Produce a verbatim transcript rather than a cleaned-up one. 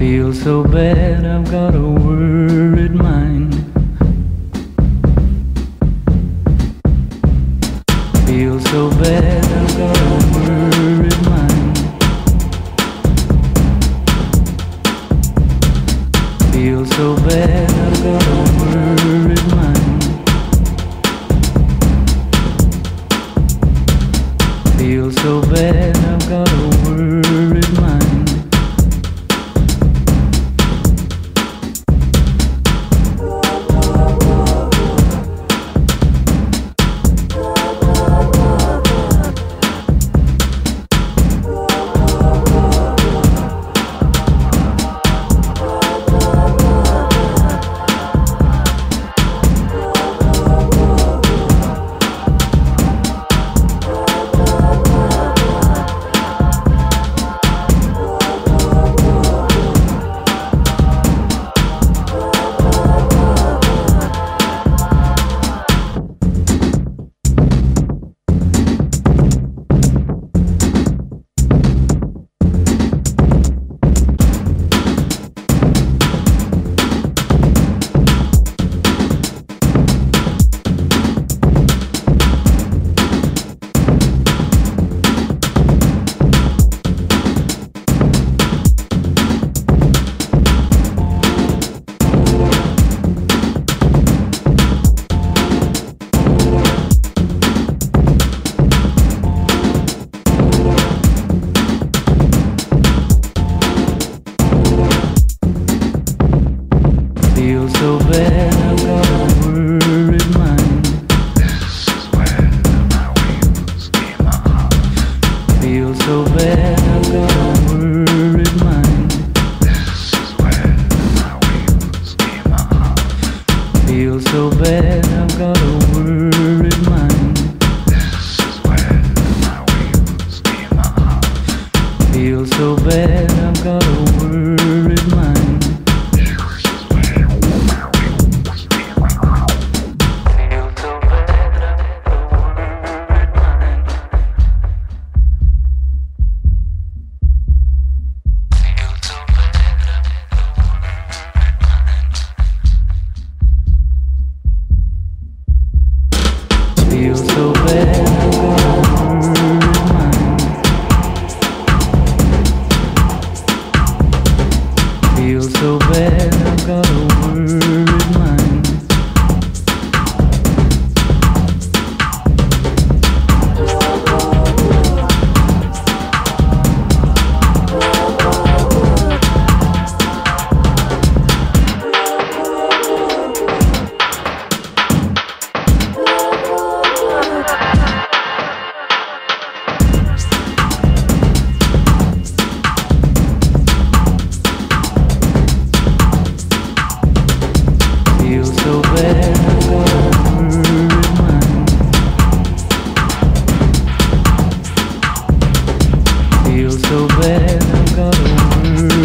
Feel so bad, I've got a worried mind. Feel so bad, I've got a worried mind. Feel so bad, I've got a worried mind. Feel so bad, I've got a worried mind. Feel so bad, I've got a worried mind. This is when my wheels came off. Feel so bad, I've got a worried mind. This is when my wheels came off. Feel so bad, I've got a worried mind. This is when my wheels came off. Feel so bad, I've got a worried mind. Feel so bad, I've got a worried mind. Feel so bad, I've got a worried mind. Feel so bad, I've got a worried mind. Feel so bad, I've got a worried mind.